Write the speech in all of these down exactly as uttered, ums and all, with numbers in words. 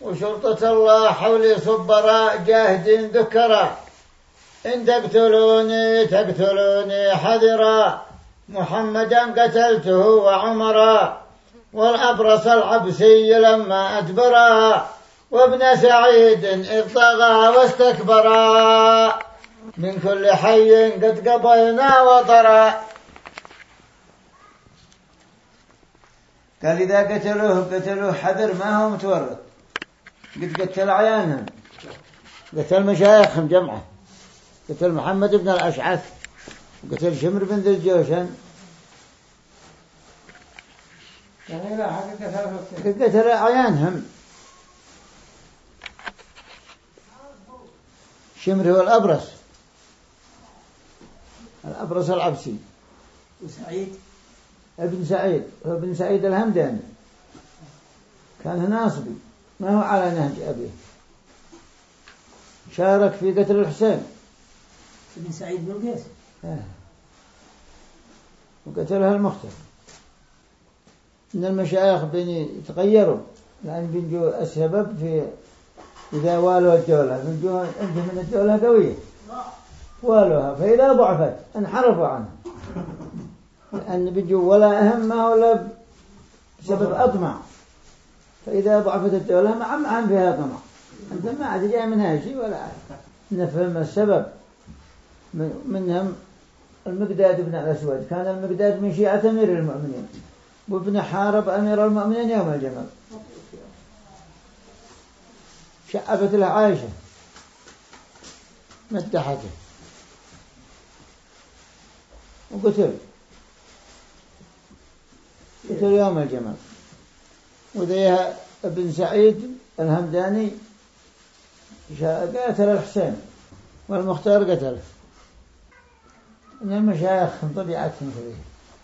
وشرطة الله حولي صبراء جاهدين ذكرا إن تقتلوني تقتلوني حذرا محمدا قتلته وعمرا والأبرص العبسي لما أدبرا وابن سعيد إذ طغى واستكبرا من كل حي قد قضينا وطرا. قال إذا قتلوه قتلوه حذر ما هو متورط، قد قتل عيانهم، قتل مشايخهم جمعه، قتل محمد بن الأشعث وقتل شمر بن ذي الجوشن، يعني لا حقيقة قد قتل عيانهم. شمر هو الأبرص، الأبرص العبسي. وسعيد ابن سعيد هو ابن سعيد الهمداني، كان ناصبي ما هو على نهج أبيه، شارك في قتل الحسين. ابن سعيد بن قيس آه. وقتلها المختار. إن المشايخ بني يتغيروا لأن بنجوا السبب في إذا والوا الدولة، بنجوا عندهم من الدولة قوية والوها، فإذا ضعفت انحرفوا عنها، لأن بنجوا ولا أهم ما ولا بسبب أطمع، فإذا ضعفت الدولة ما عم عم فيها طمع، أنت ما عاد جاء منها شيء ولا نفهم السبب. منهم المقداد بن الأسود، كان المقداد من شيعة أمير المؤمنين، وابن حارب أمير المؤمنين يوم الجمل، شعبت له عائشة مدحته وقتل قتل يوم الجمل. وذيها ابن سعيد الهمداني قتل الحسين والمختار قتله. إن المشايخ طبيعتهم كذلك.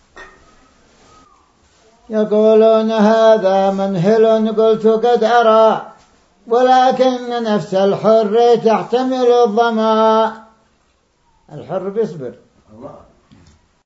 يقولون هذا منهل قلت قد أرى ولكن نفس الحر تحتمل الظما. الحر بيصبر